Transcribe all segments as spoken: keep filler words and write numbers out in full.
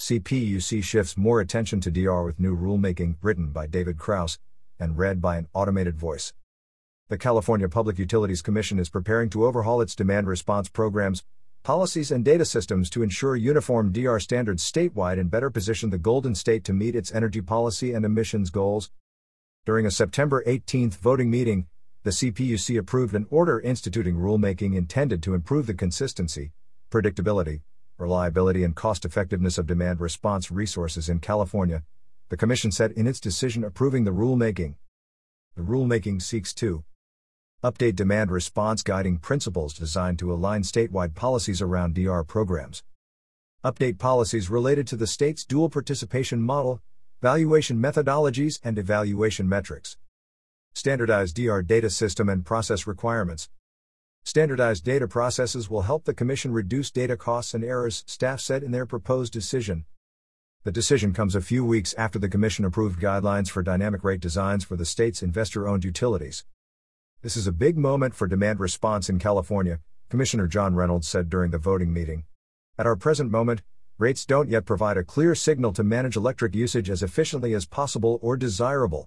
C P U C shifts more attention to D R with new rulemaking, written by David Krause and read by an automated voice. The California Public Utilities Commission is preparing to overhaul its demand response programs, policies, and data systems to ensure uniform D R standards statewide and better position the Golden State to meet its energy policy and emissions goals. During a September eighteenth voting meeting, the C P U C approved an order instituting rulemaking intended to improve the consistency, predictability, reliability, and cost-effectiveness of demand response resources in California, the Commission said in its decision approving the rulemaking. The rulemaking seeks to update demand response guiding principles designed to align statewide policies around D R programs, update policies related to the state's dual participation model, valuation methodologies, and evaluation metrics, standardize D R data system and process requirements. Standardized data processes will help the Commission reduce data costs and errors, staff said in their proposed decision. The decision comes a few weeks after the Commission approved guidelines for dynamic rate designs for the state's investor-owned utilities. This is a big moment for demand response in California, Commissioner John Reynolds said during the voting meeting. At our present moment, rates don't yet provide a clear signal to manage electric usage as efficiently as possible or desirable.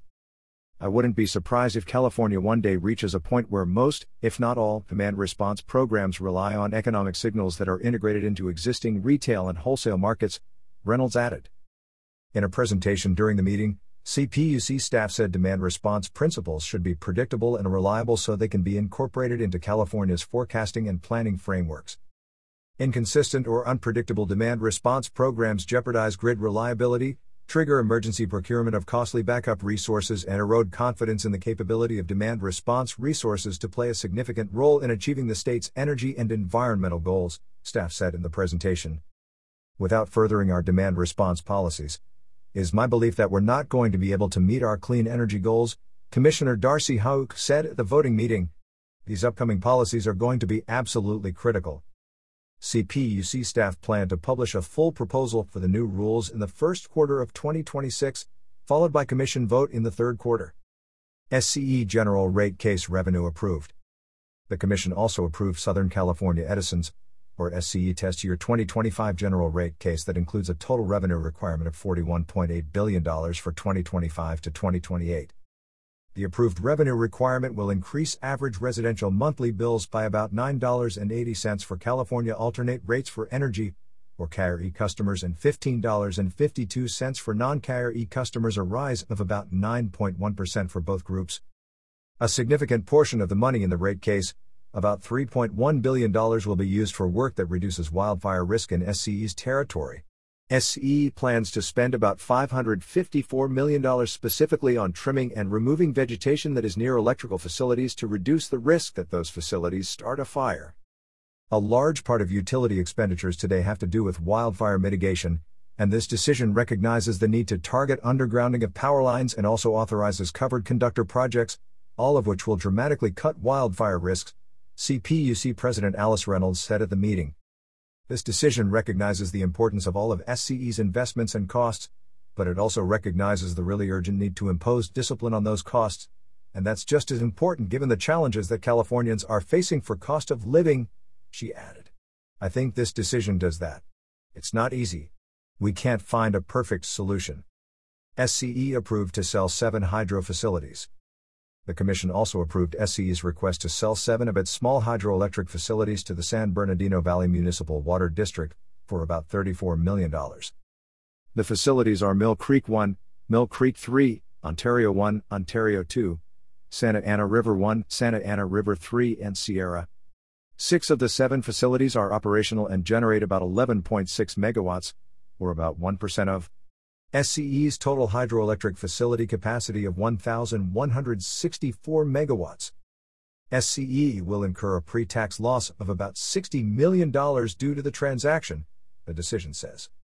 I wouldn't be surprised if California one day reaches a point where most, if not all, demand response programs rely on economic signals that are integrated into existing retail and wholesale markets, Reynolds added. In a presentation during the meeting, C P U C staff said demand response principles should be predictable and reliable so they can be incorporated into California's forecasting and planning frameworks. Inconsistent or unpredictable demand response programs jeopardize grid reliability, trigger emergency procurement of costly backup resources, and erode confidence in the capability of demand response resources to play a significant role in achieving the state's energy and environmental goals, staff said in the presentation. Without furthering our demand response policies, it is my belief that we're not going to be able to meet our clean energy goals, Commissioner Darcy Houck said at the voting meeting. These upcoming policies are going to be absolutely critical. C P U C staff plan to publish a full proposal for the new rules in the first quarter of twenty twenty-six, followed by Commission vote in the third quarter. S C E General Rate Case Revenue approved. The Commission also approved Southern California Edison's, or S C E Test Year twenty twenty-five General Rate Case that includes a total revenue requirement of forty-one point eight billion dollars for twenty twenty-five to twenty twenty-eight. The approved revenue requirement will increase average residential monthly bills by about nine dollars and eighty cents for California alternate rates for energy, or C A R E customers, and fifteen dollars and fifty-two cents for non-C A R E customers, a rise of about nine point one percent for both groups. A significant portion of the money in the rate case, about three point one billion dollars, will be used for work that reduces wildfire risk in S C E's territory. S C E plans to spend about five hundred fifty-four million dollars specifically on trimming and removing vegetation that is near electrical facilities to reduce the risk that those facilities start a fire. A large part of utility expenditures today have to do with wildfire mitigation, and this decision recognizes the need to target undergrounding of power lines and also authorizes covered conductor projects, all of which will dramatically cut wildfire risks, C P U C President Alice Reynolds said at the meeting. This decision recognizes the importance of all of S C E's investments and costs, but it also recognizes the really urgent need to impose discipline on those costs, and that's just as important given the challenges that Californians are facing for cost of living, she added. I think this decision does that. It's not easy. We can't find a perfect solution. S C E approved to sell seven hydro facilities. The Commission also approved S C E's request to sell seven of its small hydroelectric facilities to the San Bernardino Valley Municipal Water District for about thirty-four million dollars. The facilities are Mill Creek one, Mill Creek three, Ontario one, Ontario two, Santa Ana River one, Santa Ana River three, and Sierra. Six of the seven facilities are operational and generate about eleven point six megawatts, or about one percent of S C E's total hydroelectric facility capacity of one thousand one hundred sixty-four megawatts. S C E will incur a pre-tax loss of about sixty million dollars due to the transaction, the decision says.